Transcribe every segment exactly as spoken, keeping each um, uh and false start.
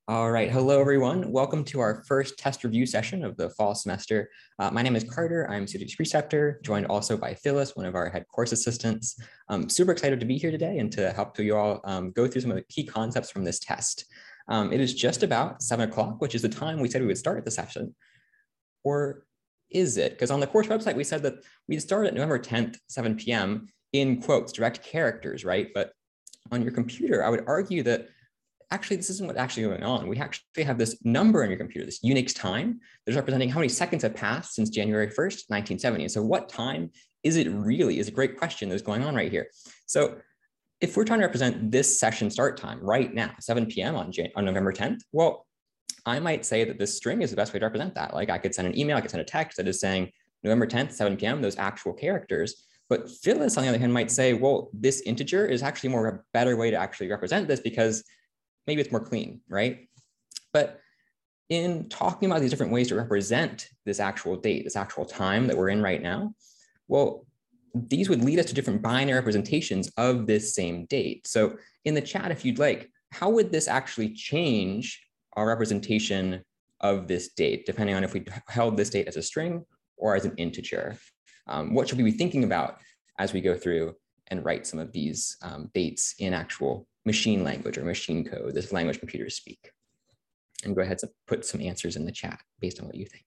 All right, hello everyone. Welcome to our first test review session of the fall semester. Uh, my name is Carter. I'm Sudi's preceptor, joined also by Phyllis, one of our head course assistants. I'm super excited to be here today and to help you all um, go through some of the key concepts from this test. Um, it is just about seven o'clock, which is the time we said we would start the session. Or is it? Because on the course website, we said that we'd start at November tenth, seven p m in quotes, direct characters, right? But on your computer, I would argue that actually, this isn't what's actually going on. We actually have this number on your computer, this Unix time, that's representing how many seconds have passed since January first, nineteen seventy. And so what time is it really is a great question that's going on right here. So if we're trying to represent this session start time right now, seven p m on, on November tenth, well, I might say that this string is the best way to represent that. Like I could send an email, I could send a text that is saying November tenth, seven p m, those actual characters. But Phyllis, on the other hand, might say, well, this integer is actually more a better way to actually represent this because maybe it's more clean, right? But in talking about these different ways to represent this actual date, this actual time that we're in right now, well, these would lead us to different binary representations of this same date. So in the chat, if you'd like, how would this actually change our representation of this date, depending on if we held this date as a string or as an integer? Um, what should we be thinking about as we go through and write some of these um, dates in actual machine language or machine code, this language computers speak? And go ahead and put some answers in the chat based on what you think.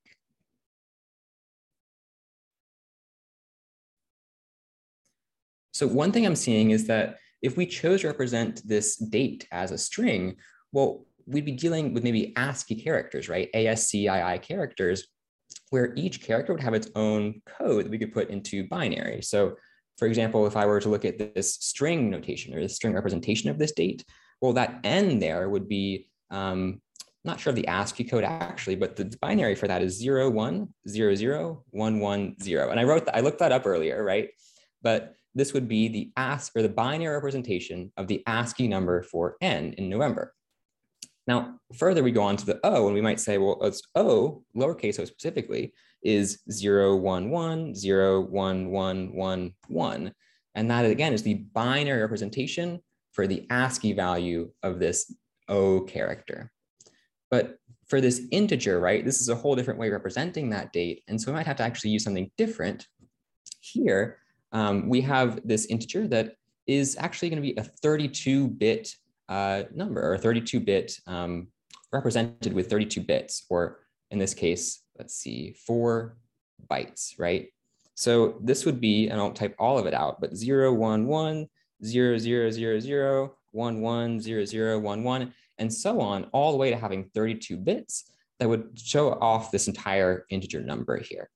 So one thing I'm seeing is that if we chose to represent this date as a string, well, we'd be dealing with maybe ASCII characters, right? A S C I I characters, where each character would have its own code that we could put into binary. So for example, if I were to look at this string notation or the string representation of this date, well, that N there would be, um, not sure of the ASCII code actually, but the binary for that is zero, one, zero, zero, one, one, zero. And I wrote that, I looked that up earlier, right? But this would be the ASCII or the binary representation of the ASCII number for N in November. Now, further we go on to the O, and we might say, well, it's O, lowercase o specifically, is zero, one, one, zero, one, one, one, one. And that, again, is the binary representation for the ASCII value of this O character. But for this integer, right, this is a whole different way of representing that date. And so we might have to actually use something different. Here, um, we have this integer that is actually going to be a thirty-two bit uh, number, or thirty-two bit um, represented with thirty-two bits, or in this case, let's see, four bytes, right? So this would be, and I'll type all of it out, but zero, one, one, zero, zero, zero, zero, one, one, zero, zero, one, one, and so on, all the way to having thirty-two bits that would show off this entire integer number here.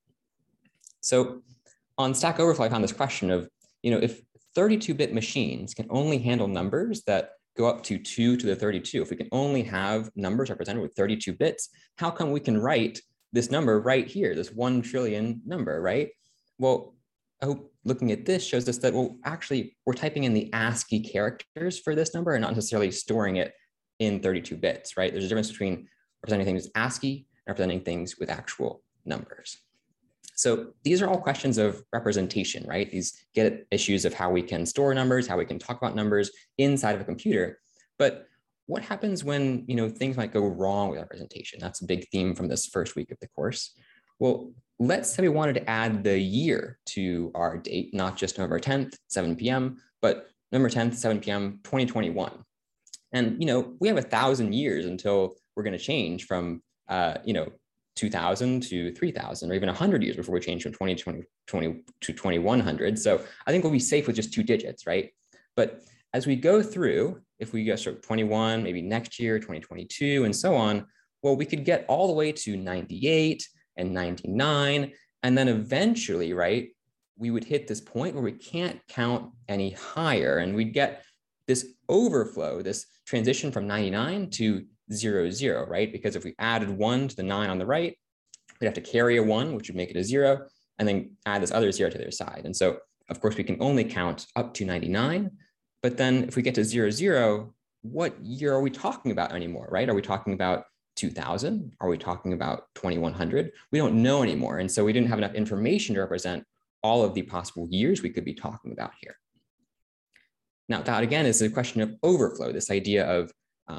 So on Stack Overflow, I found this question of, you know, if thirty-two bit machines can only handle numbers that go up to two to the thirty-two, if we can only have numbers represented with thirty-two bits, how come we can write this number right here, this one trillion number, right? Well, I hope looking at this shows us that, well, actually, we're typing in the ASCII characters for this number and not necessarily storing it in thirty-two bits, right? There's a difference between representing things with ASCII and representing things with actual numbers. So these are all questions of representation, right? These get at issues of how we can store numbers, how we can talk about numbers inside of a computer. But what happens when, you know, things might go wrong with representation? That's a big theme from this first week of the course. Well, let's say we wanted to add the year to our date, not just November tenth, seven p m, but November tenth, seven p m, twenty twenty-one. And, you know, we have a thousand years until we're going to change from, uh, you know, two thousand to three thousand, or even one hundred years before we change from twenty twenty to twenty-one hundred. So I think we'll be safe with just two digits, right? But as we go through, if we go start twenty-one, maybe next year, twenty twenty-two, and so on, well, we could get all the way to ninety-eight and ninety-nine. And then eventually, right, we would hit this point where we can't count any higher. And we'd get this overflow, this transition from ninety-nine to zero, zero, right? Because if we added one to the nine on the right, we'd have to carry a one, which would make it a zero, and then add this other zero to the other side. And so, of course, we can only count up to ninety-nine. But then if we get to zero, zero, what year are we talking about anymore, right? Are we talking about two thousand? Are we talking about twenty-one hundred? We don't know anymore. And so we didn't have enough information to represent all of the possible years we could be talking about here. Now, that again is a question of overflow, this idea of um,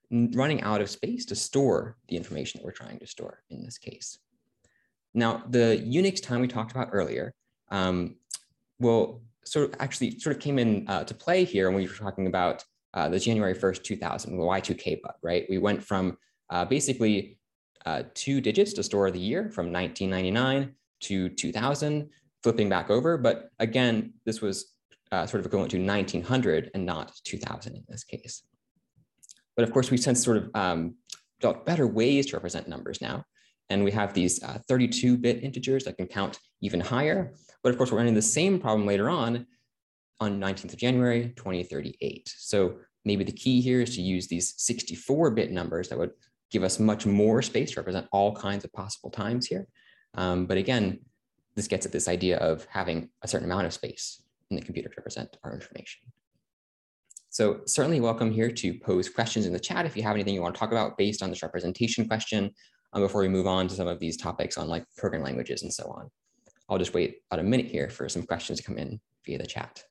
running out of space to store the information that we're trying to store in this case. Now, the Unix time we talked about earlier um, will sort of actually sort of came in uh, to play here when we were talking about uh, the January first, two thousand, the Y two K bug, right? We went from uh, basically uh, two digits to store the year from nineteen ninety-nine to two thousand, flipping back over. But again, this was uh, sort of equivalent to nineteen hundred and not two thousand in this case. But of course, we've since sort of um, developed better ways to represent numbers now. And we have these thirty-two bit integers that can count even higher. But of course, we're running the same problem later on on nineteenth of January, twenty thirty-eight. So maybe the key here is to use these sixty-four bit numbers that would give us much more space to represent all kinds of possible times here. Um, but again, this gets at this idea of having a certain amount of space in the computer to represent our information. So certainly welcome here to pose questions in the chat if you have anything you want to talk about based on this representation question um, before we move on to some of these topics on like programming languages and so on. I'll just wait about a minute here for some questions to come in via the chat.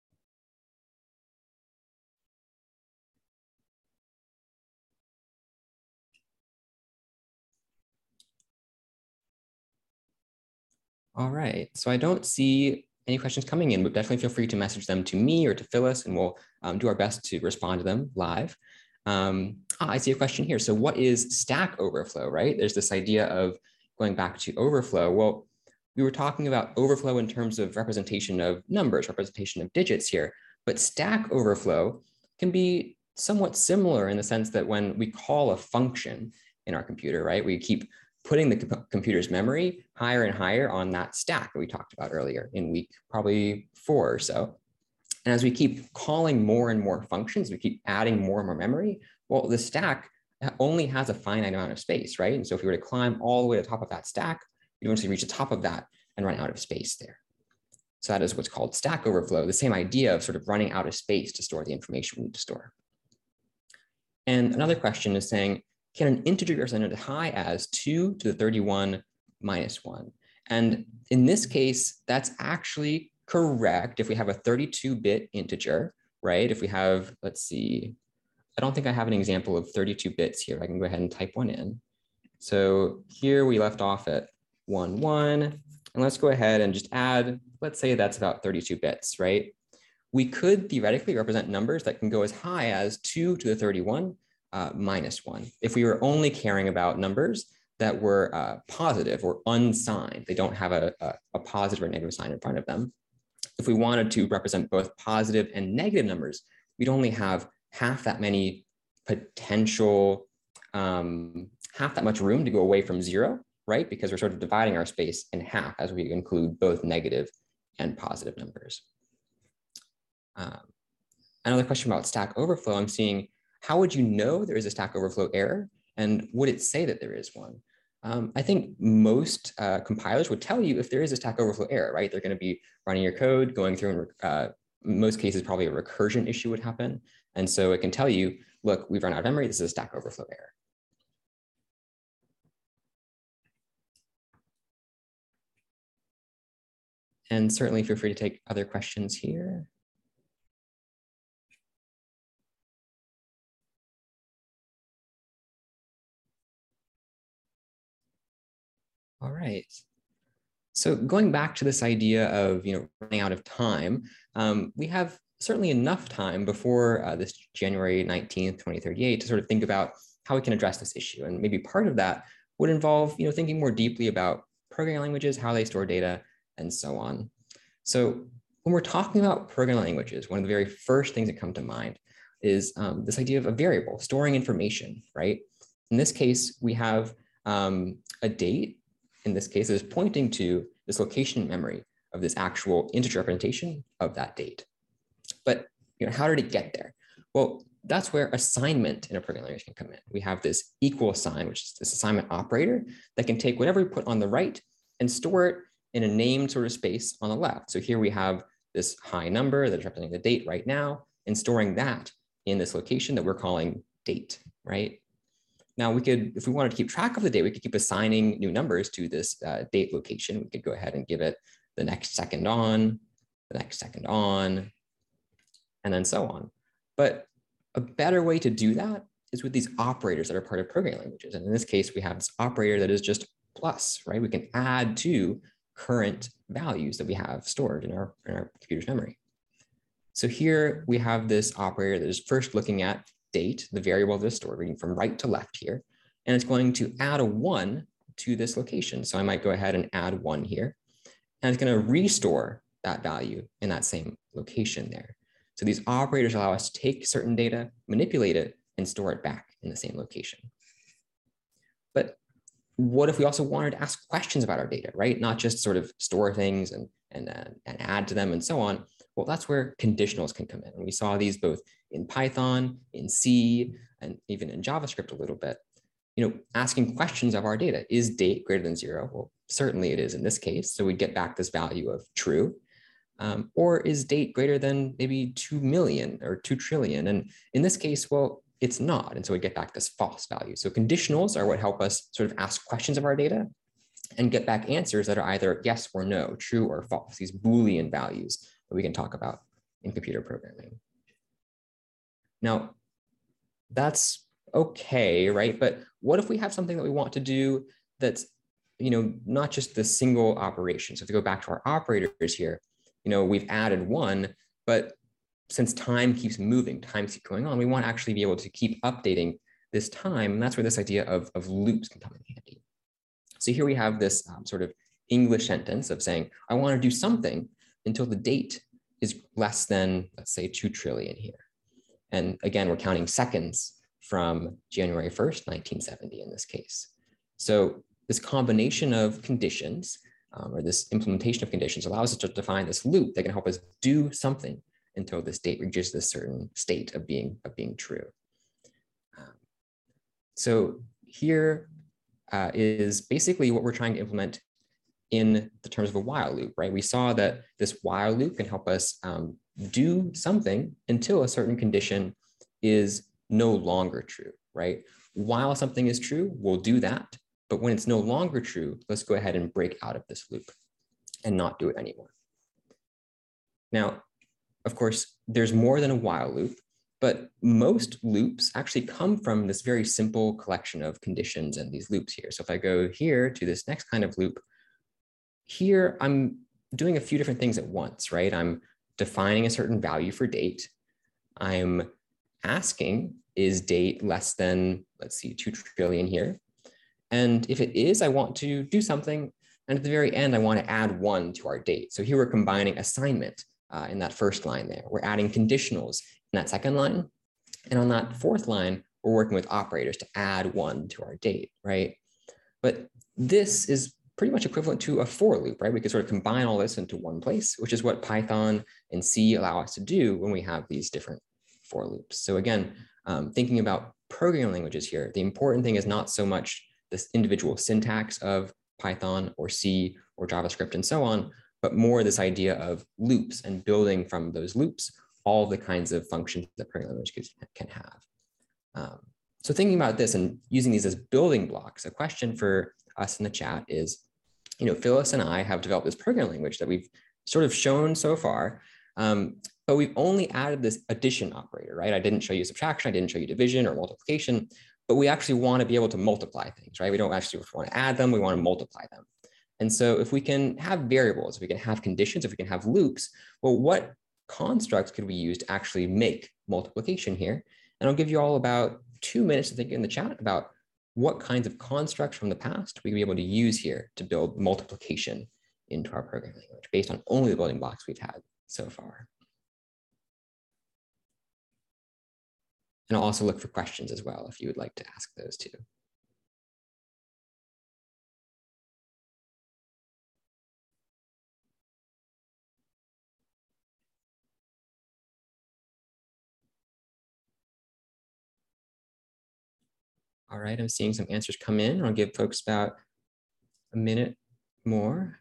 All right, so I don't see any questions coming in, but definitely feel free to message them to me or to Phyllis, and we'll um, do our best to respond to them live. Um, ah, I see a question here. So what is Stack Overflow, right? There's this idea of going back to overflow. Well, we were talking about overflow in terms of representation of numbers, representation of digits here, but Stack Overflow can be somewhat similar in the sense that when we call a function in our computer, right, we keep putting the comp computer's memory higher and higher on that stack that we talked about earlier in week probably four or so. And as we keep calling more and more functions, we keep adding more and more memory, well, the stack only has a finite amount of space, right? And so if we were to climb all the way to the top of that stack, we'd eventually reach the top of that and run out of space there. So that is what's called Stack Overflow, the same idea of sort of running out of space to store the information we need to store. And another question is saying, can an integer be represented as high as two to the thirty-one minus one? And in this case, that's actually correct if we have a thirty-two bit integer, right? If we have, let's see, I don't think I have an example of thirty-two bits here. I can go ahead and type one in. So here we left off at one, one, and let's go ahead and just add, let's say that's about thirty-two bits, right? We could theoretically represent numbers that can go as high as two to the thirty-one uh, minus one. If we were only caring about numbers that were uh, positive or unsigned, they don't have a, a, a positive or negative sign in front of them. If we wanted to represent both positive and negative numbers, we'd only have half that many potential, um, half that much room to go away from zero, right? Because we're sort of dividing our space in half as we include both negative and positive numbers. Um, another question about Stack Overflow, I'm seeing, how would you know there is a Stack Overflow error? And would it say that there is one? Um, I think most uh, compilers would tell you if there is a Stack Overflow error, right? They're going to be running your code, going through, and uh, in most cases, probably a recursion issue would happen. And so it can tell you, look, we've run out of memory. This is a Stack Overflow error. And certainly feel free to take other questions here. All right. So going back to this idea of, you know, running out of time, um, we have certainly enough time before uh, this January nineteenth, twenty thirty-eight to sort of think about how we can address this issue. And maybe part of that would involve, you know, thinking more deeply about programming languages, how they store data, and so on. So when we're talking about programming languages, one of the very first things that come to mind is um, this idea of a variable, storing information, right? In this case, we have um, a date. In this case, is pointing to this location in memory of this actual integer representation of that date. But you know, how did it get there? Well, that's where assignment in a programming language can come in. We have this equal sign, which is this assignment operator that can take whatever we put on the right and store it in a named sort of space on the left. So here we have this high number that's representing the date right now and storing that in this location that we're calling date, right? Now we could, if we wanted to keep track of the date, we could keep assigning new numbers to this uh, date location. We could go ahead and give it the next second on, the next second on, and then so on. But a better way to do that is with these operators that are part of programming languages. And in this case, we have this operator that is just plus, right? We can add to current values that we have stored in our, in our computer's memory. So here we have this operator that is first looking at date, the variable that is stored, reading from right to left here, and it's going to add a one to this location. So I might go ahead and add one here, and it's going to restore that value in that same location there. So these operators allow us to take certain data, manipulate it, and store it back in the same location. But what if we also wanted to ask questions about our data, right? Not just sort of store things and, and, uh, and add to them and so on. Well, that's where conditionals can come in. And we saw these both in Python, in C, and even in JavaScript a little bit. You know, asking questions of our data. Is date greater than zero? Well, certainly it is in this case. So we get back this value of true. Um, or is date greater than maybe two million or two trillion? And in this case, well, it's not. And so we get back this false value. So conditionals are what help us sort of ask questions of our data and get back answers that are either yes or no, true or false, these Boolean values that we can talk about in computer programming. Now, that's okay, right? But what if we have something that we want to do that's, you know, not just the single operation? So if we go back to our operators here, you know, we've added one, but since time keeps moving, time keeps going on, we want to actually be able to keep updating this time. And that's where this idea of, of loops can come in handy. So here we have this um, sort of English sentence of saying, I want to do something until the date is less than, let's say, two trillion here. And again, we're counting seconds from January first, nineteen seventy in this case. So this combination of conditions um, or this implementation of conditions allows us to define this loop that can help us do something until this date reaches this certain state of being, of being true. Um, so here uh, is basically what we're trying to implement in the terms of a while loop, right? We saw that this while loop can help us um, do something until a certain condition is no longer true, right? While something is true, we'll do that. But when it's no longer true, let's go ahead and break out of this loop and not do it anymore. Now, of course, there's more than a while loop, but most loops actually come from this very simple collection of conditions and these loops here. So if I go here to this next kind of loop, here I'm doing a few different things at once, right? I'm defining a certain value for date. I'm asking, is date less than, let's see, two trillion here? And if it is, I want to do something. And at the very end, I want to add one to our date. So here we're combining assignment uh, in that first line there. We're adding conditionals in that second line. And on that fourth line, we're working with operators to add one to our date, right? But this is pretty much equivalent to a for loop, right? We could sort of combine all this into one place, which is what Python and C allow us to do when we have these different for loops. So again, um, thinking about programming languages here, the important thing is not so much this individual syntax of Python or C or JavaScript and so on, but more this idea of loops and building from those loops all the kinds of functions that programming languages can have. Um, so thinking about this and using these as building blocks, a question for us in the chat is, you know, Phyllis and I have developed this programming language that we've sort of shown so far, um, but we've only added this addition operator, right? I didn't show you subtraction, I didn't show you division or multiplication, but we actually want to be able to multiply things, right? We don't actually want to add them, we want to multiply them. And so if we can have variables, if we can have conditions, if we can have loops, well, what constructs could we use to actually make multiplication here? And I'll give you all about two minutes to think in the chat about what kinds of constructs from the past we can be able to use here to build multiplication into our programming language based on only the building blocks we've had so far. And I'll also look for questions as well if you would like to ask those too. All right, I'm seeing some answers come in. I'll give folks about a minute more.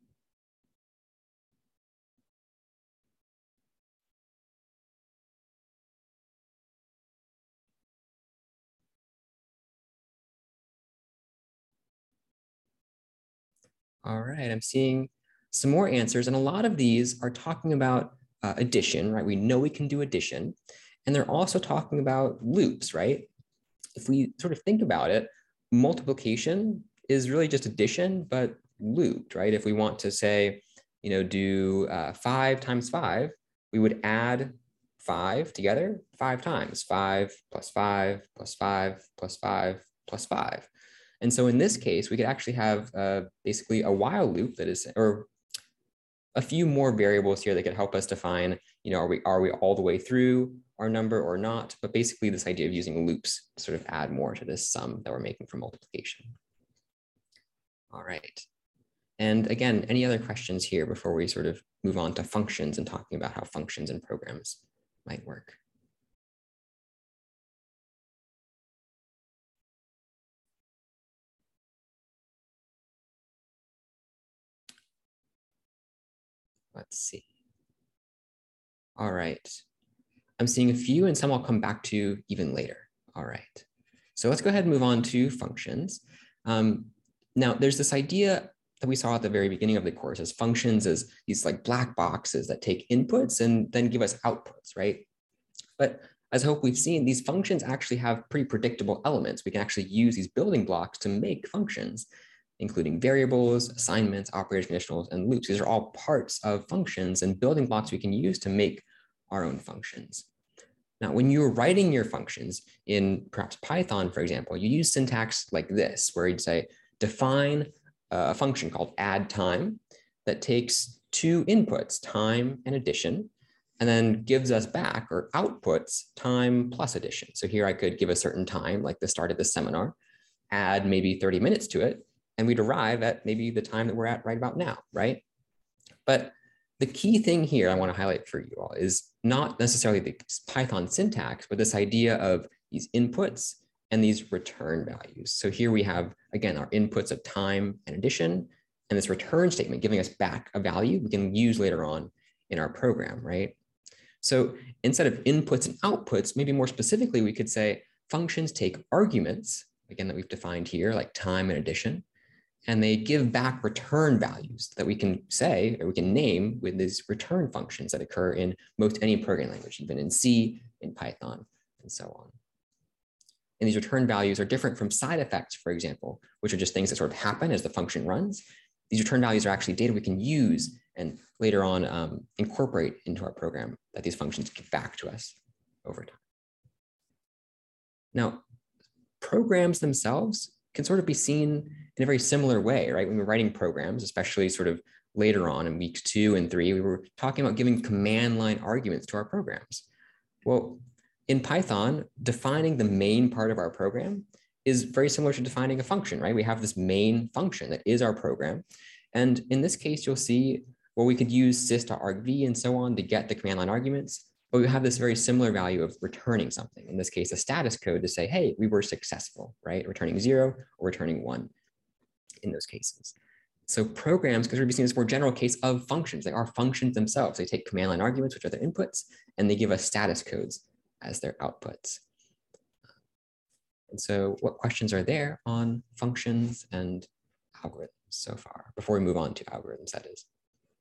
All right, I'm seeing some more answers, and a lot of these are talking about uh, addition, right? We know we can do addition, and they're also talking about loops, right? if we sort of think about it, multiplication is really just addition, but looped, right? If we want to say, you know, do uh, five times five, we would add five together five times, five plus five plus five plus five plus five. And so in this case, we could actually have uh, basically a while loop that is, or a few more variables here that could help us define, you know, are we, are we all the way through our number or not? But basically this idea of using loops to sort of add more to this sum that we're making for multiplication. All right. And again, any other questions here before we sort of move on to functions and talking about how functions and programs might work? Let's see. All right. I'm seeing a few and some I'll come back to even later. All right. So let's go ahead and move on to functions. Um, now, there's this idea that we saw at the very beginning of the course as functions as these like black boxes that take inputs and then give us outputs, right? But as I hope we've seen, these functions actually have pretty predictable elements. We can actually use these building blocks to make functions, including variables, assignments, operators, conditionals, and loops. These are all parts of functions and building blocks we can use to make our own functions. Now, when you're writing your functions in perhaps Python, for example, you use syntax like this, where you'd say, define a function called add time that takes two inputs, time and addition, and then gives us back or outputs time plus addition. So here I could give a certain time, like the start of the seminar, add maybe thirty minutes to it, and we'd arrive at maybe the time that we're at right about now, right? But the key thing here I want to highlight for you all is not necessarily the Python syntax, but this idea of these inputs and these return values. So here we have, again, our inputs of time and addition, and this return statement giving us back a value we can use later on in our program, right? So instead of inputs and outputs, maybe more specifically, we could say functions take arguments, again, that we've defined here, like time and addition, and they give back return values that we can say, or we can name with these return functions that occur in most any programming language, even in C, in Python, and so on. And these return values are different from side effects, for example, which are just things that sort of happen as the function runs. These return values are actually data we can use and later on um, incorporate into our program that these functions give back to us over time. Now, programs themselves can sort of be seen in a very similar way, right? When we're writing programs, especially sort of later on in weeks two and three, we were talking about giving command line arguments to our programs. Well, in Python, defining the main part of our program is very similar to defining a function, right? We have this main function that is our program. And in this case, you'll see, well, we could use sys.argv and so on to get the command line arguments, but we have this very similar value of returning something. In this case, a status code to say, hey, we were successful, right? Returning zero or returning one in those cases. So programs could be seen as a more general case of functions. They are functions themselves. They take command line arguments, which are their inputs, and they give us status codes as their outputs. And so what questions are there on functions and algorithms so far, before we move on to algorithms, that is?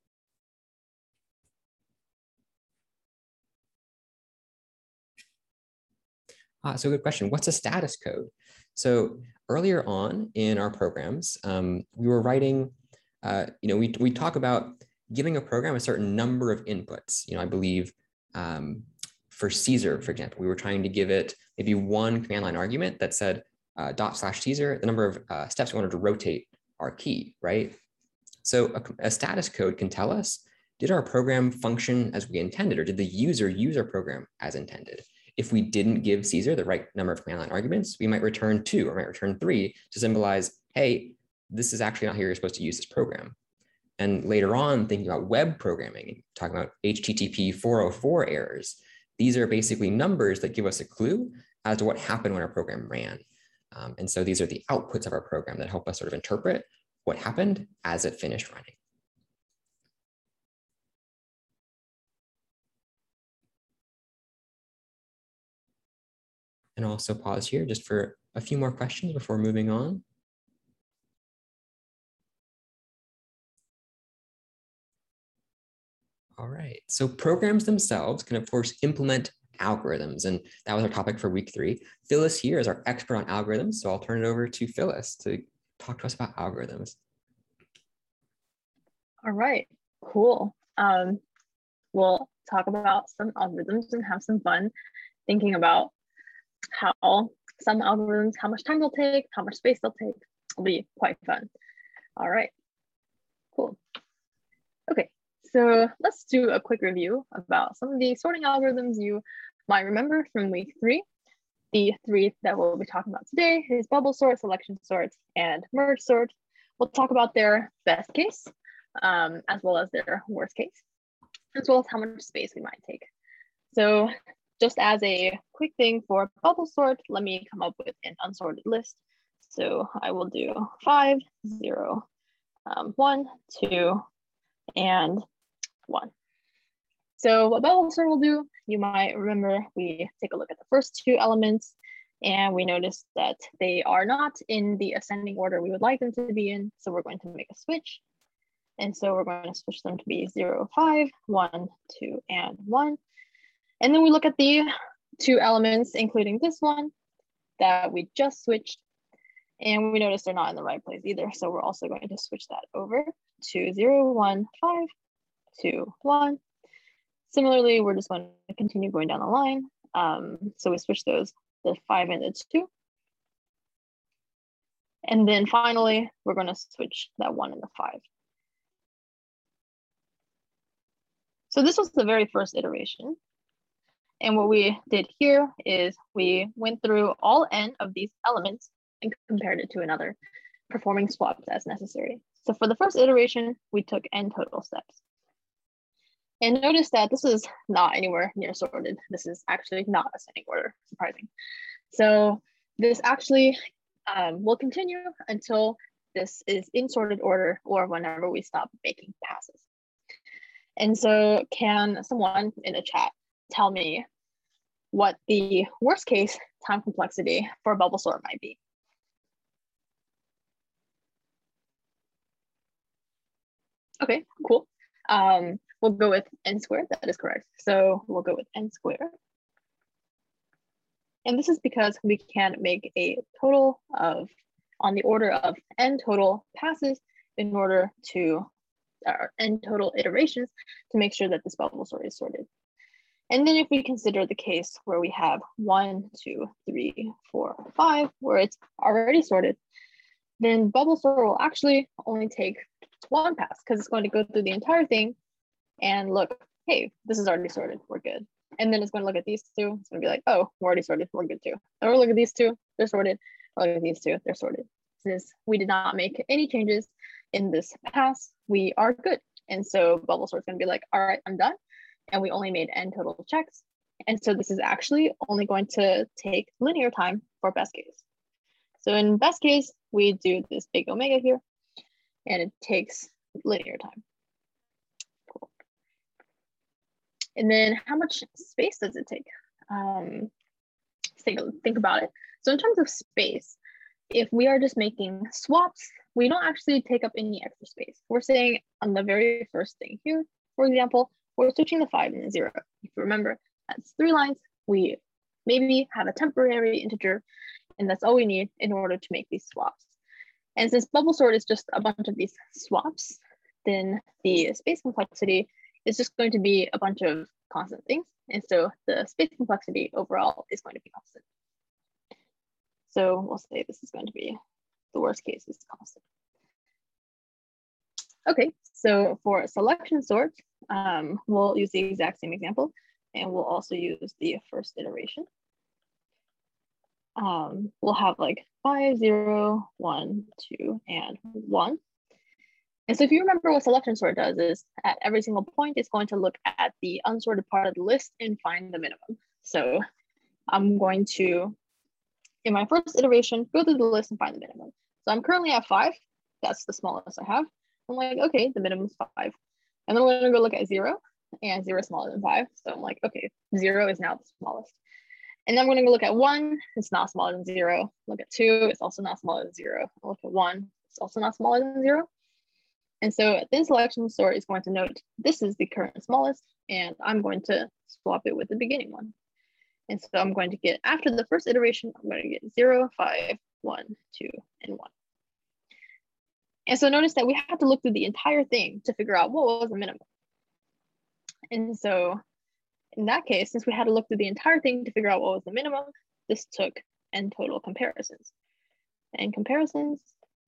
Ah, so good question. What's a status code? So earlier on in our programs, um, we were writing, uh, you know, we, we talk about giving a program a certain number of inputs. You know, I believe um, for Caesar, for example, we were trying to give it maybe one command line argument that said uh, dot slash Caesar, the number of uh, steps we wanted to rotate our key, right? So a, a status code can tell us, did our program function as we intended, or did the user use our program as intended? If we didn't give Caesar the right number of command line arguments, we might return two or might return three to symbolize, hey, this is actually not how you're supposed to use this program. And later on, thinking about web programming, talking about H T T P four oh four errors, these are basically numbers that give us a clue as to what happened when our program ran. Um, and so these are the outputs of our program that help us sort of interpret what happened as it finished running. And I'll also pause here just for a few more questions before moving on. All right, so programs themselves can of course implement algorithms. And that was our topic for week three. Phyllis here is our expert on algorithms. So I'll turn it over to Phyllis to talk to us about algorithms. All right, cool. Um, we'll talk about some algorithms and have some fun thinking about how some algorithms, how much time they'll take, how much space they'll take. It'll be quite fun. All right, cool. Okay, so let's do a quick review about some of the sorting algorithms you might remember from week three. The three that we'll be talking about today is bubble sort, selection sort, and merge sort. We'll talk about their best case, um, as well as their worst case, as well as how much space we might take. So just as a quick thing for bubble sort, let me come up with an unsorted list. So I will do five, zero, um, one, two, and one. So what bubble sort will do, you might remember we take a look at the first two elements and we notice that they are not in the ascending order we would like them to be in. So we're going to make a switch. And so we're going to switch them to be zero, five, one, two, and one. And then we look at the two elements, including this one that we just switched. And we notice they're not in the right place either. So we're also going to switch that over to zero, one, five, two, one. Similarly, we're just going to continue going down the line. Um, so we switch those, the five and the two. And then finally, we're going to switch that one and the five. So this was the very first iteration. And what we did here is we went through all n of these elements and compared it to another, performing swaps as necessary. So for the first iteration, we took n total steps. And notice that this is not anywhere near sorted. This is actually not ascending order, surprising. So this actually um, will continue until this is in sorted order or whenever we stop making passes. And so can someone in the chat tell me what the worst case time complexity for a bubble sort might be? Okay, cool. Um, we'll go with n squared, that is correct. So we'll go with n squared. And this is because we can make a total of, on the order of n total passes in order to, or n total iterations to make sure that this bubble sort is sorted. And then if we consider the case where we have one, two, three, four, five, where it's already sorted, then bubble sort will actually only take one pass because it's going to go through the entire thing and look, hey, this is already sorted, we're good. And then it's going to look at these two, it's going to be like, oh, we're already sorted, we're good too. Or look at these two, they're sorted. Or look at these two, they're sorted. Since we did not make any changes in this pass, we are good. And so bubble sort's going to be like, all right, I'm done. And we only made n total checks. And so this is actually only going to take linear time for best case. So in best case, we do this big omega here, and it takes linear time. Cool. And then how much space does it take? Um, let's take a think about it. So in terms of space, if we are just making swaps, we don't actually take up any extra space. We're saying on the very first thing here, for example, we're switching the five and the zero. If you remember, that's three lines. We maybe have a temporary integer, and that's all we need in order to make these swaps. And since bubble sort is just a bunch of these swaps, then the space complexity is just going to be a bunch of constant things. And so the space complexity overall is going to be constant. So we'll say this is going to be, the worst case is constant. Okay, so for selection sort, um, we'll use the exact same example, and we'll also use the first iteration. Um, we'll have like five, zero, one, two, and one. And so if you remember what selection sort does is at every single point, it's going to look at the unsorted part of the list and find the minimum. So I'm going to, in my first iteration, go through the list and find the minimum. So I'm currently at five. That's the smallest I have. I'm like, okay, the minimum is five. And then we're gonna go look at zero, and zero is smaller than five. So I'm like, okay, zero is now the smallest. And then I'm gonna go look at one, it's not smaller than zero. Look at two, it's also not smaller than zero. I'll look at one, it's also not smaller than zero. And so then selection sort is going to note, this is the current smallest, and I'm going to swap it with the beginning one. And so I'm going to get, after the first iteration, I'm going to get zero, five, one, two, and one. And so notice that we have to look through the entire thing to figure out what was the minimum. And so in that case, since we had to look through the entire thing to figure out what was the minimum, this took n total comparisons. And comparisons.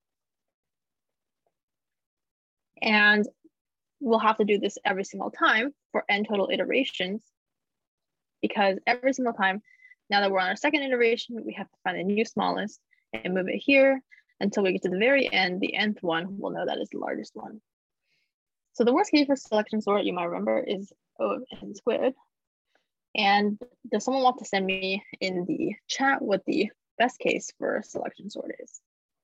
And we'll have to do this every single time for n total iterations, because every single time, now that we're on our second iteration, we have to find the new smallest and move it here until we get to the very end. The nth one, we'll know that is the largest one. So the worst case for selection sort, you might remember, is O of n squared. And does someone want to send me in the chat what the best case for selection sort is?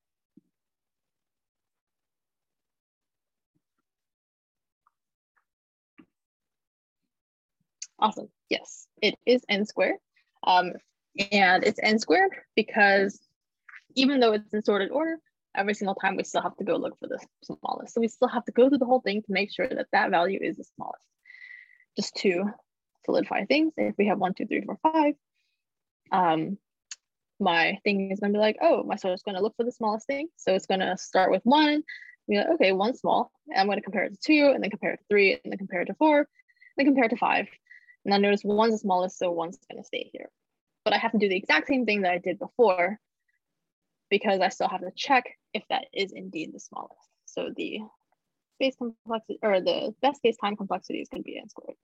Awesome. Yes, it is n squared. Um, and it's n squared because even though it's in sorted order, every single time we still have to go look for the smallest. So we still have to go through the whole thing to make sure that that value is the smallest. Just to solidify things, if we have one, two, three, four, five, um, my thing is going to be like, oh, my sort is going to look for the smallest thing. So it's going to start with one, be like, okay, one small, and I'm going to compare it to two, and then compare it to three, and then compare it to four, then compare it to five. And then notice one's the smallest, so one's going to stay here. But I have to do the exact same thing that I did before, because I still have to check if that is indeed the smallest. So the space complexity, or the best case time complexity, is going to be n squared.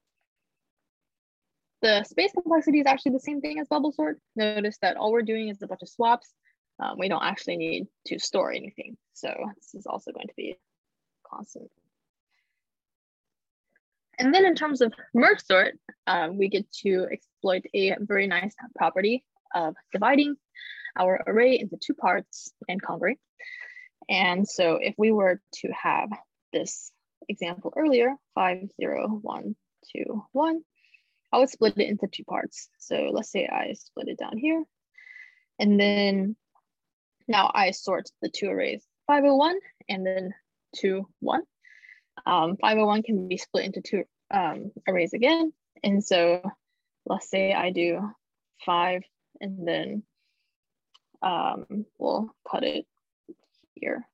The space complexity is actually the same thing as bubble sort. Notice that all we're doing is a bunch of swaps. Um, we don't actually need to store anything. So this is also going to be constant. And then in terms of merge sort, um, we get to exploit a very nice property of dividing our array into two parts and conquering. And so if we were to have this example earlier, five, zero, one, two, one, I would split it into two parts. So let's say I split it down here. And then now I sort the two arrays, five oh one and then two, one. Um, five oh one can be split into two um, arrays again. And so let's say I do five and then um, we'll cut it here.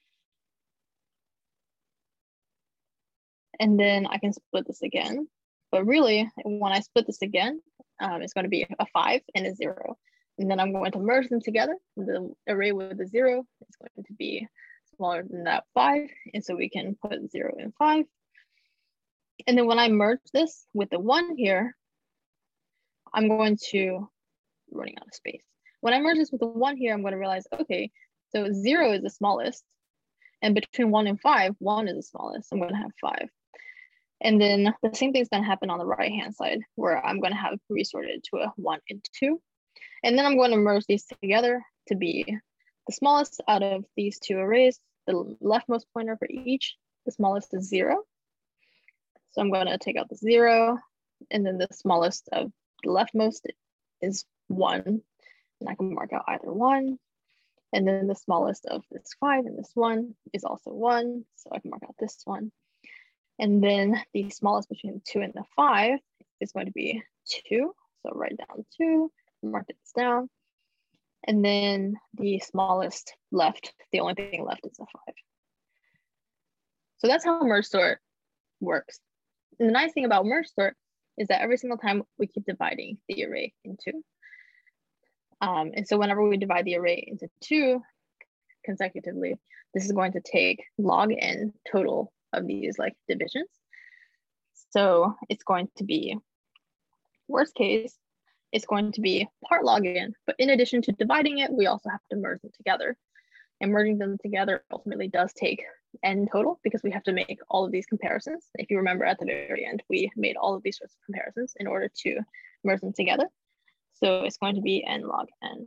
And then I can split this again. But really, when I split this again, um, it's going to be a five and a zero. And then I'm going to merge them together. The array with the zero is going to be smaller than that five. And so we can put zero and five. And then when I merge this with the one here, I'm going to, running out of space. When I merge this with the one here, I'm going to realize, okay, so zero is the smallest. And between one and five, one is the smallest. I'm going to have five. And then the same thing is going to happen on the right-hand side, where I'm going to have resorted to a one and two. And then I'm going to merge these together to be the smallest out of these two arrays, the leftmost pointer for each. The smallest is zero. So I'm going to take out the zero, and then the smallest of the leftmost is one. And I can mark out either one. And then the smallest of this five and this one is also one. So I can mark out this one. And then the smallest between the two and the five is going to be two. So write down two, mark this down. And then the smallest left, the only thing left is a five. So that's how merge sort works. And the nice thing about merge sort is that every single time we keep dividing the array into. Um, and so whenever we divide the array into two consecutively, this is going to take log n total of these like divisions. So it's going to be, worst case, it's going to be part log n, but in addition to dividing it, we also have to merge them together. And merging them together ultimately does take n total because we have to make all of these comparisons. If you remember at the very end, we made all of these sorts of comparisons in order to merge them together. So it's going to be n log n.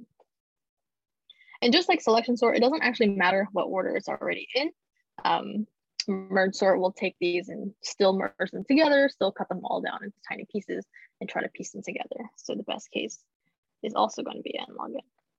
And just like selection sort, it doesn't actually matter what order it's already in. Um, merge sort will take these and still merge them together, still cut them all down into tiny pieces and try to piece them together. So the best case is also going to be n log n.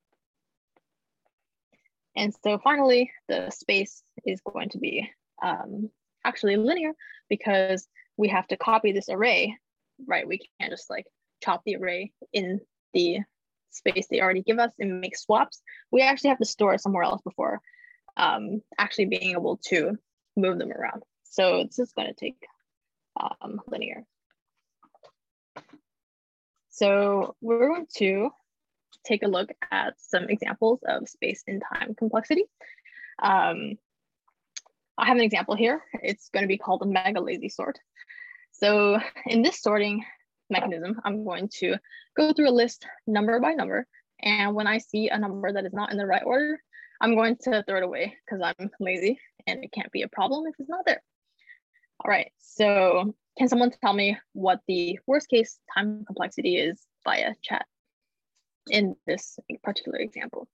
And so finally, the space is going to be um, actually linear because we have to copy this array, right? We can't just like chop the array in the space they already give us and make swaps, we actually have to store it somewhere else before um, actually being able to move them around. So this is going to take um, linear. So we're going to take a look at some examples of space and time complexity. Um, I have an example here. It's going to be called a mega lazy sort. So in this sorting mechanism, I'm going to go through a list number by number. And when I see a number that is not in the right order, I'm going to throw it away because I'm lazy and it can't be a problem if it's not there. All right, so can someone tell me what the worst case time complexity is via chat in this particular example?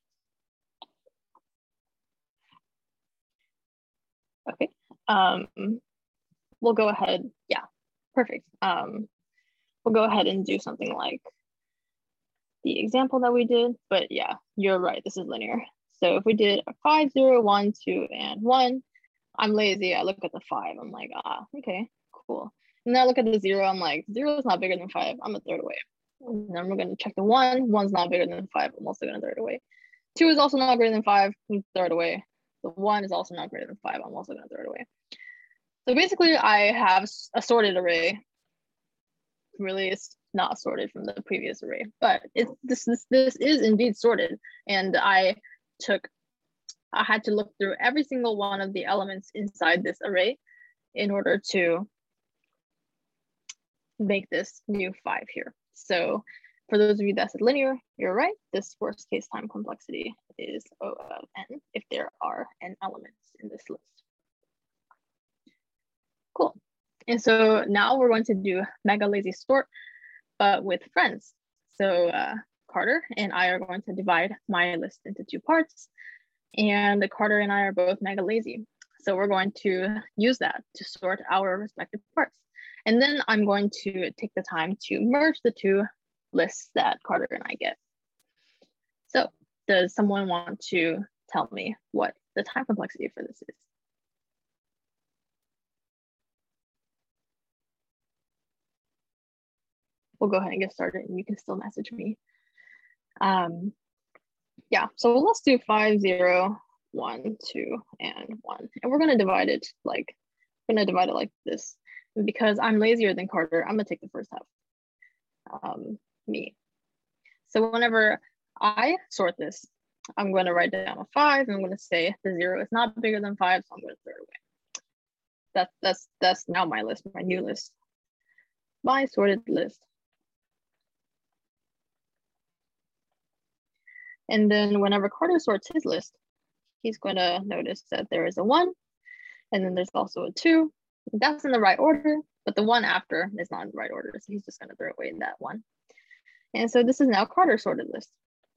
Okay, um, we'll go ahead. Yeah, perfect. Um, we'll go ahead and do something like the example that we did, but yeah, you're right, this is linear. So if we did a five, zero, one, two, and one, I'm lazy, I look at the five, I'm like, ah, okay, cool. And then I look at the zero, I'm like, zero is not bigger than five, I'm gonna throw it away. And then we're gonna check the one, one's not bigger than five, I'm also gonna throw it away. Two is also not greater than five, we throw it away. The one is also not greater than five, I'm also gonna throw it away. So basically I have a sorted array. Really, it's not sorted from the previous array, but it's this, this, this is indeed sorted. And I took, I had to look through every single one of the elements inside this array in order to make this new five here. So for those of you that said linear, you're right. This worst case time complexity is O of n if there are n elements in this list. Cool. And so now we're going to do mega lazy sort, but with friends. So uh, Carter and I are going to divide my list into two parts, and Carter and I are both mega lazy. So we're going to use that to sort our respective parts. And then I'm going to take the time to merge the two lists that Carter and I get. So does someone want to tell me what the time complexity for this is? We'll go ahead and get started and you can still message me. Um, yeah, so let's do five, zero, one, two, and one. And we're gonna divide it like, we're gonna divide it like this. And because I'm lazier than Carter, I'm gonna take the first half, um, me. So whenever I sort this, I'm gonna write down a five and I'm gonna say the zero is not bigger than five, so I'm gonna throw it away. That, that's, that's now my list, my new list, my sorted list. And then whenever Carter sorts his list, he's going to notice that there is a one, and then there's also a two. That's in the right order, but the one after is not in the right order. So he's just going to throw away that one. And so this is now Carter's sorted list.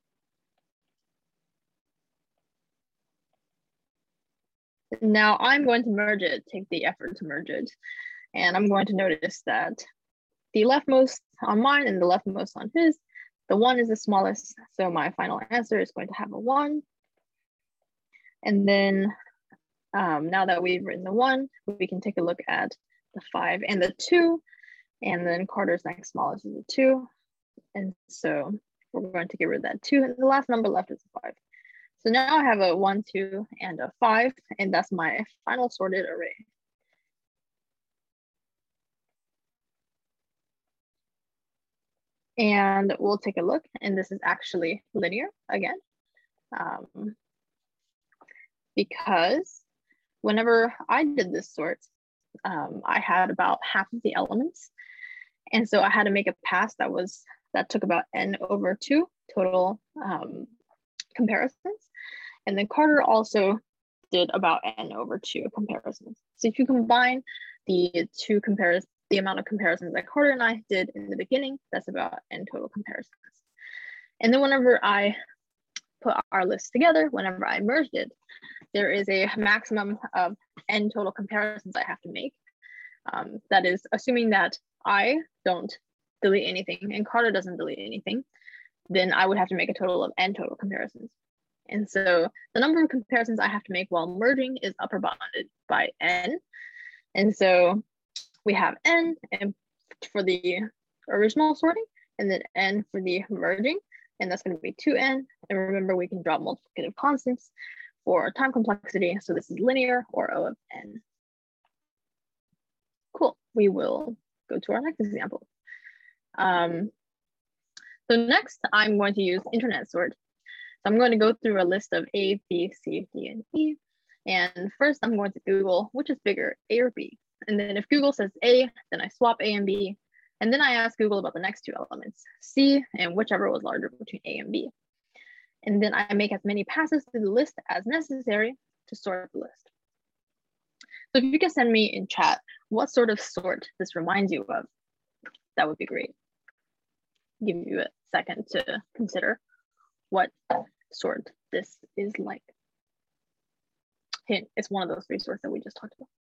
Now I'm going to merge it, take the effort to merge it. And I'm going to notice that the leftmost on mine and the leftmost on his, the one is the smallest, so my final answer is going to have a one. And then um, now that we've written the one, we can take a look at the five and the two, and then Carter's next smallest is a two. And so we're going to get rid of that two, and the last number left is a five. So now I have a one, two, and a five, and that's my final sorted array. And we'll take a look, and this is actually linear again, um, because whenever I did this sort, um, I had about half of the elements, and so I had to make a pass that was that took about n over two total um, comparisons, and then Carter also did about n over two comparisons. So if you combine the two comparisons, the amount of comparisons that Carter and I did in the beginning, that's about n total comparisons. And then whenever I put our list together, whenever I merged it, there is a maximum of n total comparisons I have to make. Um, that is assuming that I don't delete anything and Carter doesn't delete anything, then I would have to make a total of n total comparisons. And so the number of comparisons I have to make while merging is upper bounded by n. And so we have n, and for the original sorting, and then n for the merging, and that's going to be two n. And remember, we can drop multiplicative constants for time complexity. So this is linear or O of n. Cool. We will go to our next example. Um, so next, I'm going to use internet sort. So I'm going to go through a list of A, B, C, D, and E. And first, I'm going to Google which is bigger, A or B. And then if Google says A, then I swap A and B. And then I ask Google about the next two elements, C and whichever was larger between A and B. And then I make as many passes through the list as necessary to sort the list. So if you can send me in chat what sort of sort this reminds you of, that would be great. Give you a second to consider what sort this is like. Hint, it's one of those three sorts that we just talked about.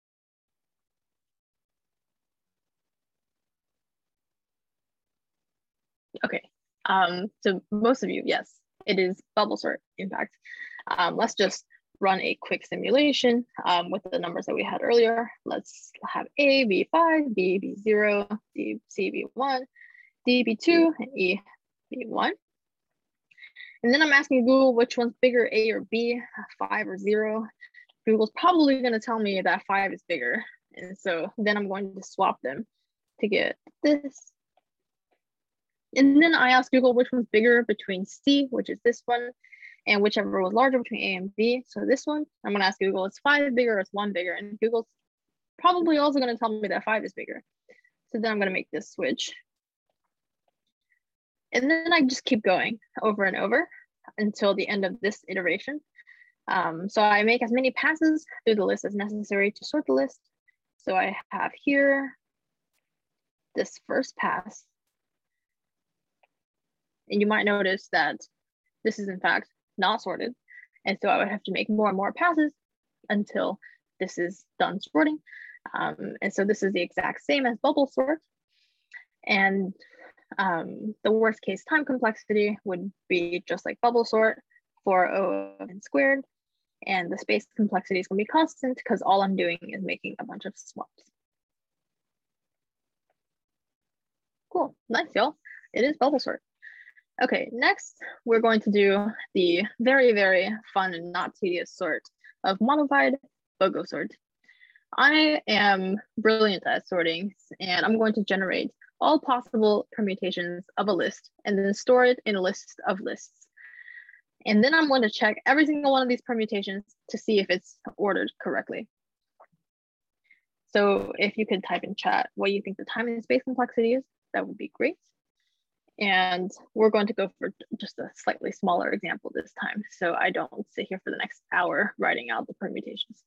Okay, um, so most of you, yes, it is bubble sort, in fact. Um, let's just run a quick simulation um, with the numbers that we had earlier. Let's have A be five, B be zero, D, C be one, D be two, and E be one. And then I'm asking Google which one's bigger, A or B, five or zero. Google's probably gonna tell me that five is bigger. And so then I'm going to swap them to get this. And then I ask Google which one's bigger between C, which is this one, and whichever was larger between A and B. So this one, I'm gonna ask Google, is five bigger or is one bigger? And Google's probably also gonna tell me that five is bigger. So then I'm gonna make this switch. And then I just keep going over and over until the end of this iteration. Um, so I make as many passes through the list as necessary to sort the list. So I have here this first pass. And you might notice that this is in fact not sorted. And so I would have to make more and more passes until this is done sorting. Um, and so this is the exact same as bubble sort. And um, the worst case time complexity would be just like bubble sort for O of n squared. And the space complexity is gonna be constant because all I'm doing is making a bunch of swaps. Cool, nice y'all. It is bubble sort. Okay, next we're going to do the very, very fun and not tedious sort of modified BOGO sort. I am brilliant at sorting, and I'm going to generate all possible permutations of a list and then store it in a list of lists. And then I'm going to check every single one of these permutations to see if it's ordered correctly. So if you could type in chat what you think the time and space complexity is, that would be great. And we're going to go for just a slightly smaller example this time, so I don't sit here for the next hour writing out the permutations.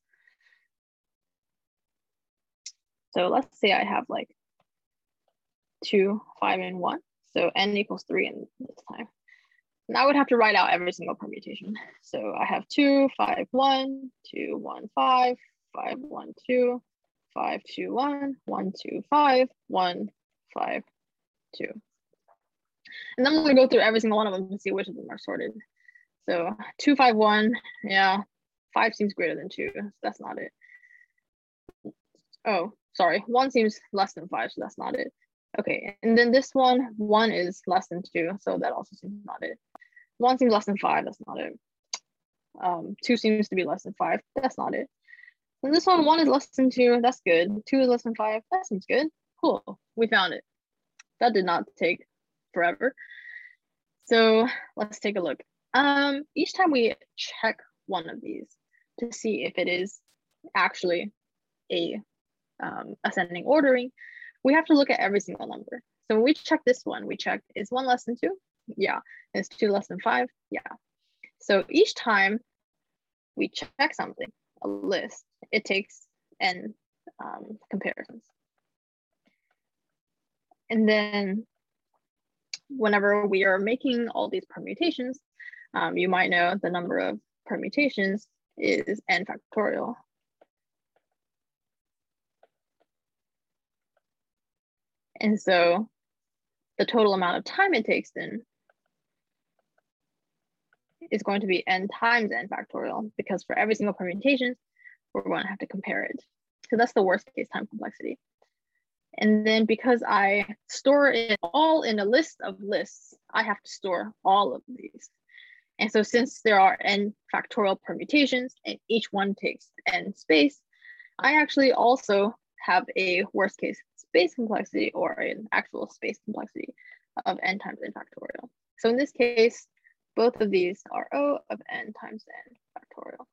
So let's say I have like two, five, and one. So n equals three in this time. And I would have to write out every single permutation. So I have two, five, one, two, one, five, five, one, two, five, two, one, one, two, five, one, five, two. And then I'm gonna go through every single one of them and see which of them are sorted. So two, five, one, yeah, five seems greater than two, so that's not it. Oh, sorry, one seems less than five, so that's not it. Okay, and then this one, one is less than two, so that also seems not it. One seems less than five, that's not it. Um, two seems to be less than five, that's not it. And this one, one is less than two, that's good. Two is less than five, that seems good. Cool, we found it. That did not take forever. So let's take a look. Um, each time we check one of these to see if it is actually a um, ascending ordering, we have to look at every single number. So when we check this one, we check, is one less than two? Yeah. Is two less than five? Yeah. So each time we check something, a list, it takes n um, comparisons. And then whenever we are making all these permutations, um, you might know the number of permutations is n factorial. And so the total amount of time it takes then is going to be n times n factorial, because for every single permutation, we're going to have to compare it. So that's the worst case time complexity. And then because I store it all in a list of lists, I have to store all of these. And so since there are n factorial permutations and each one takes n space, I actually also have a worst case space complexity or an actual space complexity of n times n factorial. So in this case, both of these are O of n times n factorial.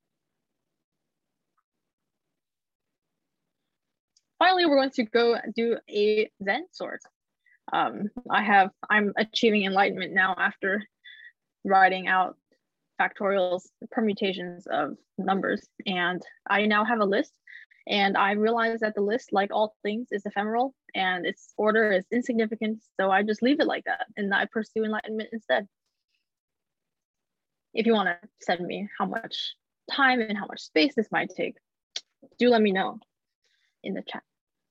Finally, we're going to go do a Venn sort. Um, I have, I'm achieving enlightenment now after writing out factorials, permutations of numbers. And I now have a list, and I realize that the list, like all things, is ephemeral and its order is insignificant. So I just leave it like that and I pursue enlightenment instead. If you want to send me how much time and how much space this might take, do let me know in the chat.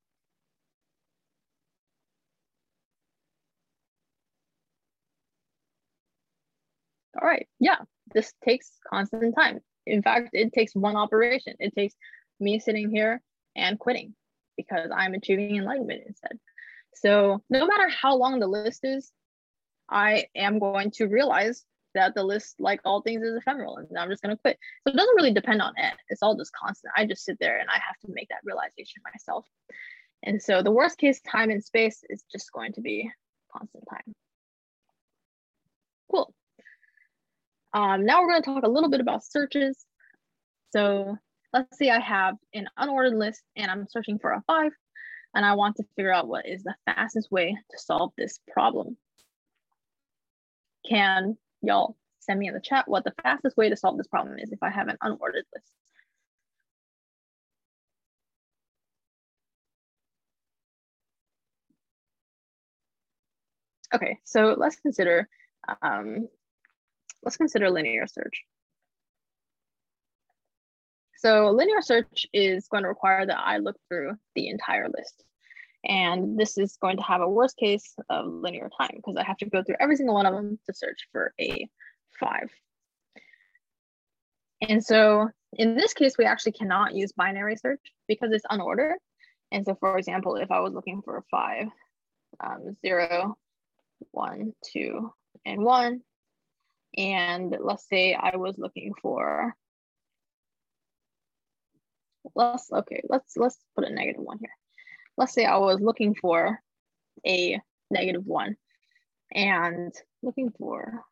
All right, yeah, this takes constant time. In fact, it takes one operation. It takes me sitting here and quitting because I'm achieving enlightenment instead. So no matter how long the list is, I am going to realize that the list, like all things, is ephemeral, and I'm just going to quit. So it doesn't really depend on n. It's all just constant. I just sit there and I have to make that realization myself. And so the worst case time and space is just going to be constant time. Cool. Um, now we're going to talk a little bit about searches. So let's say I have an unordered list and I'm searching for a five, and I want to figure out what is the fastest way to solve this problem. Can y'all send me in the chat what the fastest way to solve this problem is if I have an unordered list? Okay, so let's consider um, let's consider linear search. So linear search is going to require that I look through the entire list. And this is going to have a worst case of linear time because I have to go through every single one of them to search for a five. And so in this case, we actually cannot use binary search because it's unordered. And so for example, if I was looking for a five, um, zero, one, two, and one, and let's say I was looking for, let's, okay, let's, let's put a negative one here. Let's say I was looking for a negative one and looking for,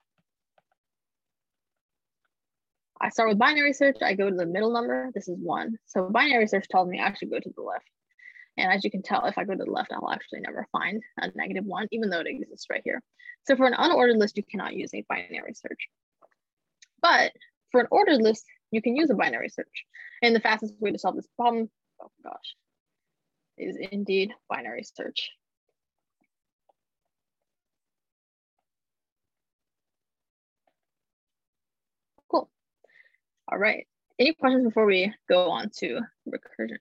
I start with binary search, I go to the middle number, this is one. So binary search tells me I should go to the left. And as you can tell, if I go to the left, I'll actually never find a negative one, even though it exists right here. So for an unordered list, you cannot use a binary search. But for an ordered list, you can use a binary search. And the fastest way to solve this problem, oh gosh, is indeed binary search. Cool. All right. Any questions before we go on to recursion?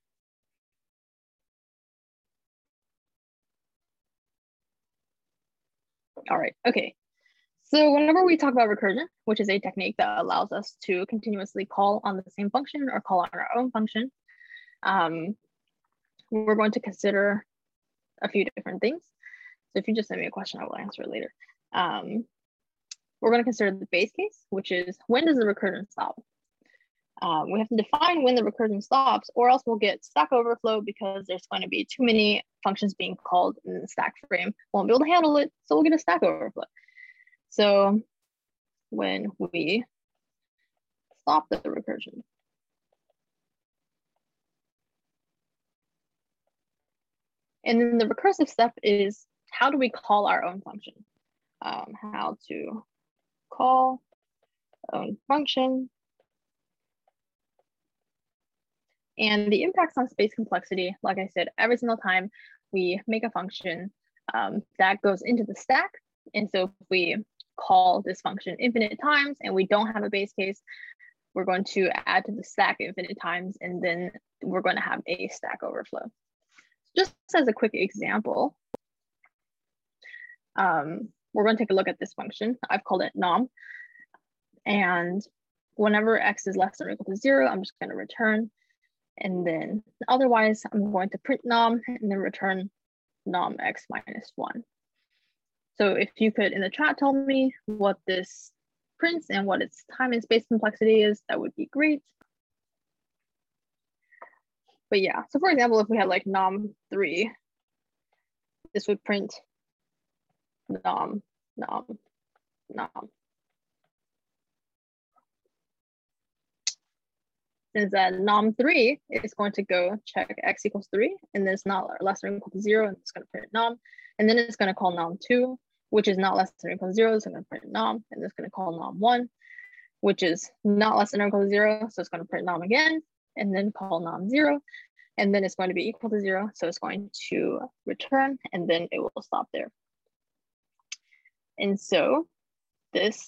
All right. Okay. So whenever we talk about recursion, which is a technique that allows us to continuously call on the same function or call on our own function, um, we're going to consider a few different things. So if you just send me a question, I will answer it later. Um, we're going to consider the base case, which is when does the recursion stop? Um, we have to define when the recursion stops, or else we'll get stack overflow because there's going to be too many functions being called in the stack frame. Won't be able to handle it, so we'll get a stack overflow. So when we stop the recursion, and then the recursive step is how do we call our own function? Um, how to call own function. And the impacts on space complexity, like I said, every single time we make a function um, that goes into the stack. And so if we call this function infinite times and we don't have a base case, we're going to add to the stack infinite times, and then we're going to have a stack overflow. Just as a quick example, um, we're going to take a look at this function. I've called it nom. And whenever x is less than or equal to zero, I'm just going to return And then otherwise, I'm going to print nom and then return nom x minus one. So if you could in the chat tell me what this prints and what its time and space complexity is, that would be great. But yeah, so for example, if we had like nom three, this would print nom, nom, nom. Since that nom three is going to go check x equals three, and then it's not less than or equal to zero, and it's going to print nom. And then it's going to call nom two, which is not less than or equal to zero, so it's going to print nom. And it's going to call nom one, which is not less than or equal to zero, so it's going to print nom again, and then call nom zero. And then it's going to be equal to zero, so it's going to return, and then it will stop there. And so this,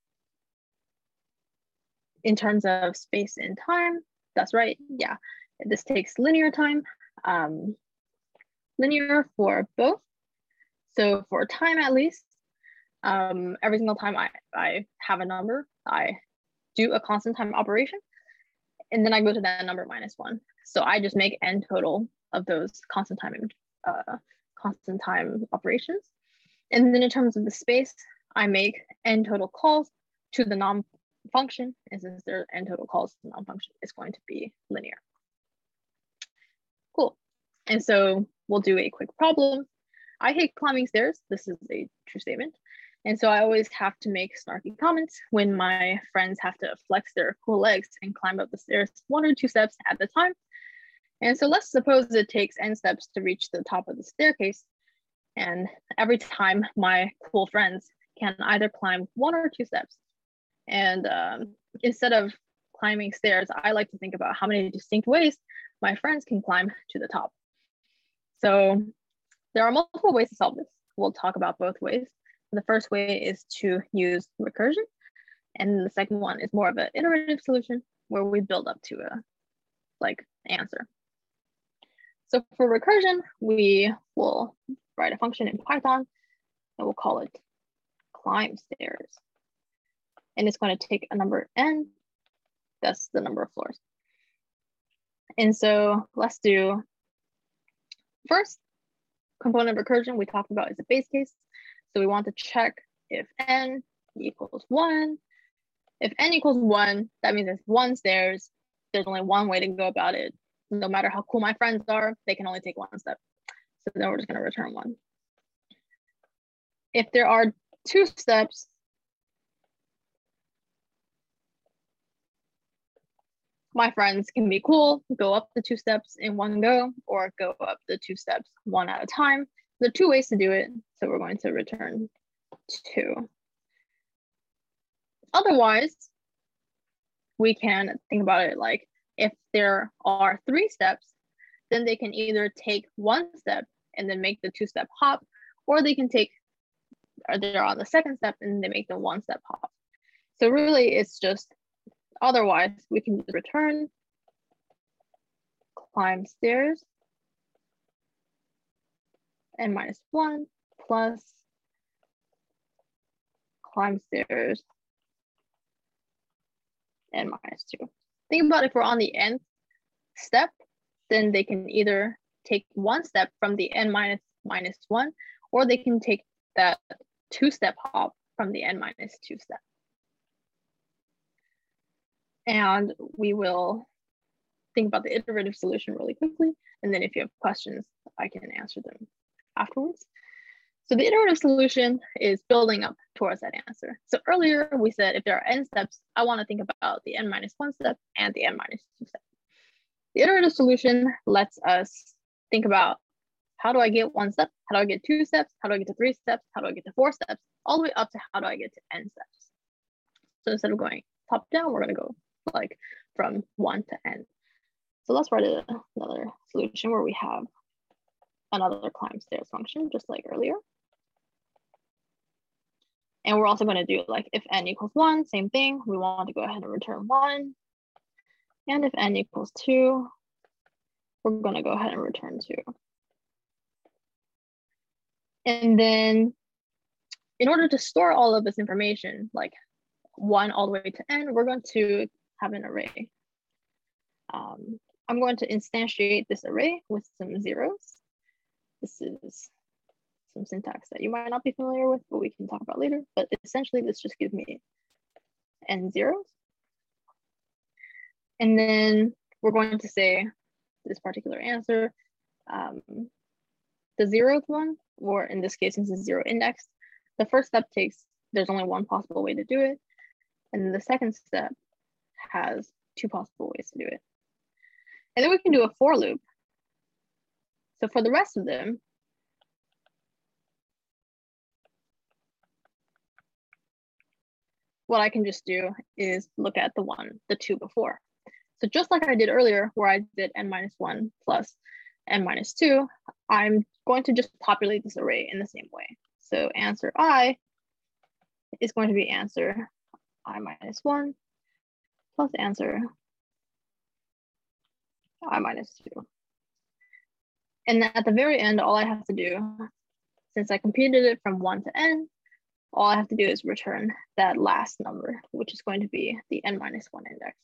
in terms of space and time, that's right, yeah. This takes linear time, um, linear for both. So for time at least, um, every single time I, I have a number, I do a constant time operation, and then I go to that number minus one. So I just make n total of those constant time, uh, constant time operations. And then in terms of the space, I make n total calls to the nom function, and since there are n total calls to the nom function, it's going to be linear. Cool. And so we'll do a quick problem. I hate climbing stairs. This is a true statement. And so I always have to make snarky comments when my friends have to flex their cool legs and climb up the stairs one or two steps at a time. And so let's suppose it takes n steps to reach the top of the staircase. And every time my cool friends can either climb one or two steps. And um, instead of climbing stairs, I like to think about how many distinct ways my friends can climb to the top. So there are multiple ways to solve this. We'll talk about both ways. The first way is to use recursion. And the second one is more of an iterative solution where we build up to a like answer. So for recursion, we will write a function in Python and we'll call it climb stairs. And it's going to take a number n, that's the number of floors. And so let's do first component recursion we talked about is a base case. So we want to check if n equals one. If n equals one, that means there's one stairs. There's only one way to go about it. No matter how cool my friends are, they can only take one step. So then we're just going to return one. If there are two steps, my friends can be cool, go up the two steps in one go, or go up the two steps one at a time. There are two ways to do it, so we're going to return two. Otherwise, we can think about it like if there are three steps, then they can either take one step and then make the two-step hop, or they can take, or they're on the second step and they make the one-step hop. So really, it's just otherwise, we can return climb stairs n minus one plus climb stairs n minus two. Think about if we're on the nth step, then they can either take one step from the n minus minus one, or they can take that two-step hop from the n minus two step. And we will think about the iterative solution really quickly. And then if you have questions, I can answer them afterwards. So the iterative solution is building up towards that answer. So earlier we said if there are n steps, I want to think about the n minus one step and the n minus two step. The iterative solution lets us think about how do I get one step? How do I get two steps? How do I get to three steps? How do I get to four steps? All the way up to how do I get to n steps? So instead of going top down, we're going to go like from one to n. So let's write a, another solution where we have another climb stairs function, just like earlier. And we're also going to do like if n equals one, same thing. We want to go ahead and return one. And if n equals two, we're going to go ahead and return two. And then in order to store all of this information, like one all the way to n, we're going to have an array. Um, I'm going to instantiate this array with some zeros. This is some syntax that you might not be familiar with, but we can talk about later. But essentially, this just gives me n zeros. And then we're going to say this particular answer, um, the zeroth one, or in this case, since it's zero indexed, the first step takes, there's only one possible way to do it. And the second step has two possible ways to do it. And then we can do a for loop. So for the rest of them, what I can just do is look at the one, the two before. So just like I did earlier, where I did n minus one plus n minus two, I'm going to just populate this array in the same way. So answer I is going to be answer I minus one plus answer I minus two. And at the very end, all I have to do, since I computed it from one to n, all I have to do is return that last number, which is going to be the n minus one index.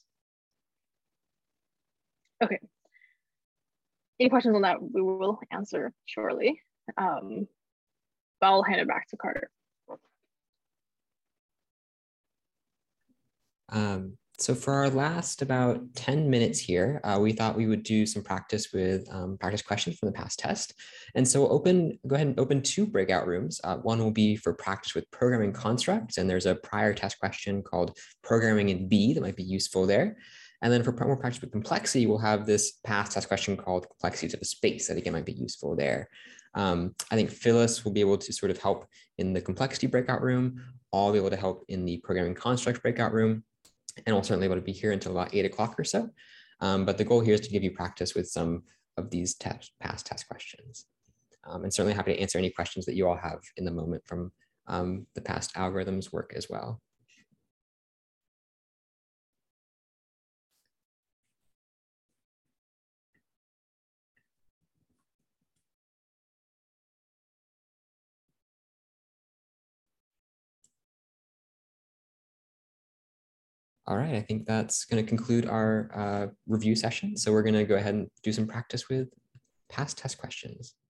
Okay. Any questions on that, we will answer shortly. Um, but I'll hand it back to Carter. Um, so for our last about ten minutes here, uh, we thought we would do some practice with um, practice questions from the past test. And so we'll open, go ahead and open two breakout rooms. Uh, one will be for practice with programming constructs, and there's a prior test question called programming in B that might be useful there. And then for more practice with complexity, we'll have this past test question called complexities of a space that again might be useful there. Um, I think Phyllis will be able to sort of help in the complexity breakout room. I'll be able to help in the programming constructs breakout room. And we'll certainly be able to be here until about eight o'clock or so. Um, but the goal here is to give you practice with some of these test, past test questions. Um, and certainly happy to answer any questions that you all have in the moment from um, the past algorithms work as well. All right, I think that's going to conclude our uh, review session. So we're going to go ahead and do some practice with past test questions.